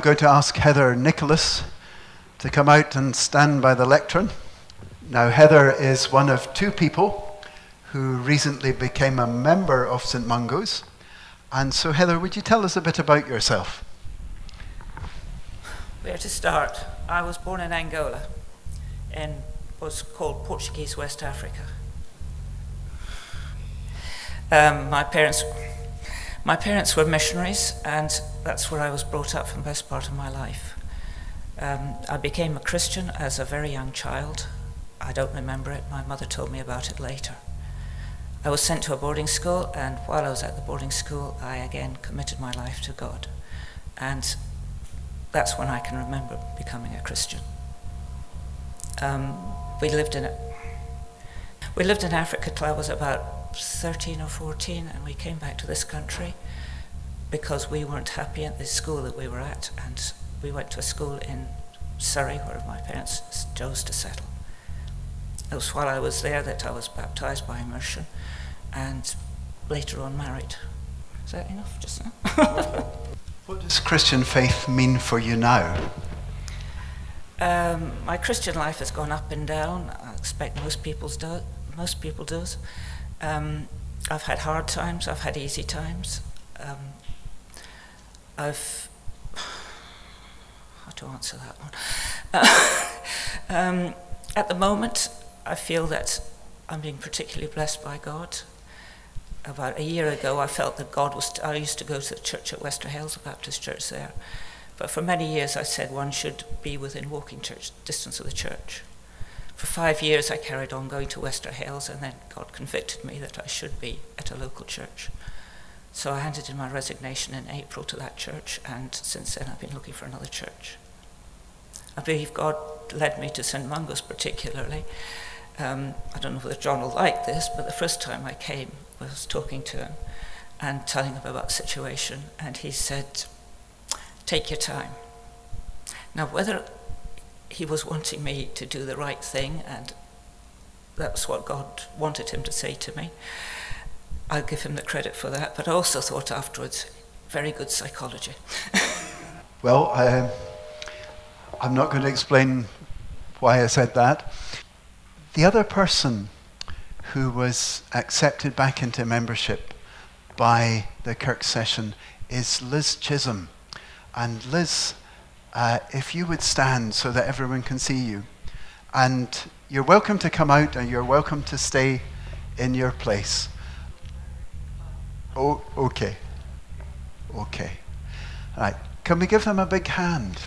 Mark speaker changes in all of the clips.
Speaker 1: going to ask Heather Nicholas to come out and stand by the lectern. Now, Heather is one of two people who recently became a member of St Mungo's. And so, Heather, would you tell us a bit about yourself?
Speaker 2: Where to start? I was born in Angola, in what's called Portuguese West Africa. My parents were missionaries, and that's where I was brought up for the best part of my life. I became a Christian as a very young child. I don't remember it. My mother told me about it later. I was sent to a boarding school, and while I was at the boarding school, I again committed my life to God. And that's when I can remember becoming a Christian. We lived in Africa till I was about 13 or 14, and we came back to this country because we weren't happy at the school that we were at, and we went to a school in Surrey where my parents chose to settle. It was while I was there that I was baptized by immersion and later on married. Is that enough just now?
Speaker 1: What does Christian faith mean for you now?
Speaker 2: My Christian life has gone up and down. I expect most people do. I've had hard times, I've had easy times. How to answer that one? At the moment, I feel that I'm being particularly blessed by God. About a year ago, I felt that I used to go to the church at Wester Hailes, a Baptist church there. But for many years, I said one should be within walking distance of the church. For 5 years, I carried on going to Wester Hailes, and then God convicted me that I should be at a local church. So I handed in my resignation in April to that church, and since then I've been looking for another church. I believe God led me to St Mungo's particularly. I don't know whether John will like this, but the first time I came, I was talking to him and telling him about the situation, and he said, "Take your time." Now, whether he was wanting me to do the right thing, and that's what God wanted him to say to me, I'll give him the credit for that, but I also thought afterwards, very good psychology.
Speaker 1: Well, I'm not going to explain why I said that. The other person who was accepted back into membership by the Kirk session is Liz Chisholm. And Liz, if you would stand so that everyone can see you. And you're welcome to come out and you're welcome to stay in your place. Oh, okay. Okay. All right. Can we give them a big hand?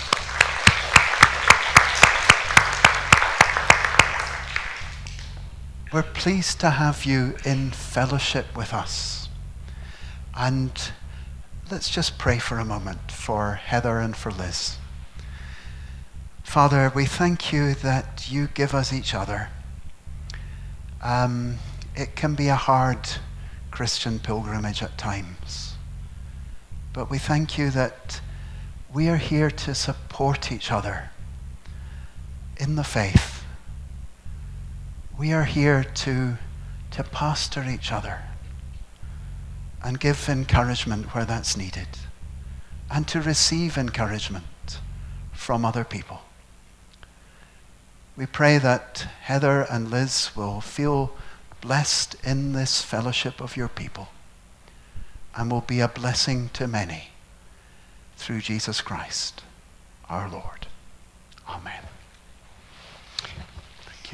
Speaker 1: We're pleased to have you in fellowship with us. And let's just pray for a moment for Heather and for Liz. Father, we thank you that you give us each other. It can be a hard Christian pilgrimage at times. But we thank you that we are here to support each other in the faith. We are here to pastor each other and give encouragement where that's needed, and to receive encouragement from other people. We pray that Heather and Liz will feel blessed in this fellowship of your people and will be a blessing to many through Jesus Christ, our Lord. Amen. Thank you.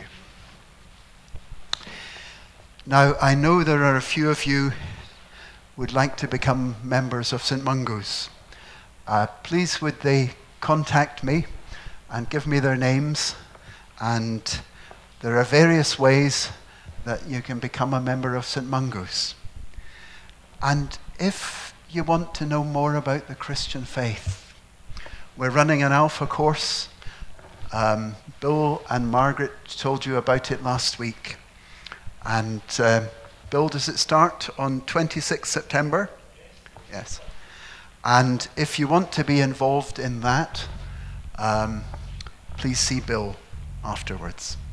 Speaker 1: Now, I know there are a few of you would like to become members of St Mungo's. Please would they contact me and give me their names, and there are various ways that you can become a member of St Mungo's. And if you want to know more about the Christian faith, we're running an Alpha course. Bill and Margaret told you about it last week. And Bill, does it start on 26th September? Yes. And if you want to be involved in that, please see Bill afterwards.